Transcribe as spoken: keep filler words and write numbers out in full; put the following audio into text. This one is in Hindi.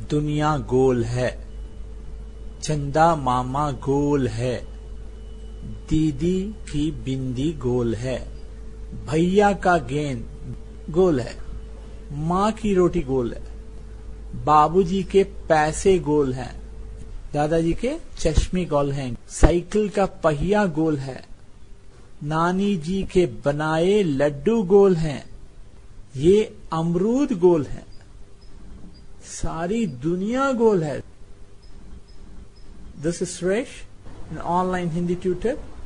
दुनिया गोल है, चंदा मामा गोल है, दीदी की बिंदी गोल है, भैया का गेंद गोल है, माँ की रोटी गोल है, बाबूजी के पैसे गोल हैं, दादाजी के चश्मे गोल हैं, साइकिल का पहिया गोल है, नानी जी के बनाए लड्डू गोल हैं, ये अमरूद गोल है, सारी दुनिया गोल है। This is Suresh, an online Hindi tutor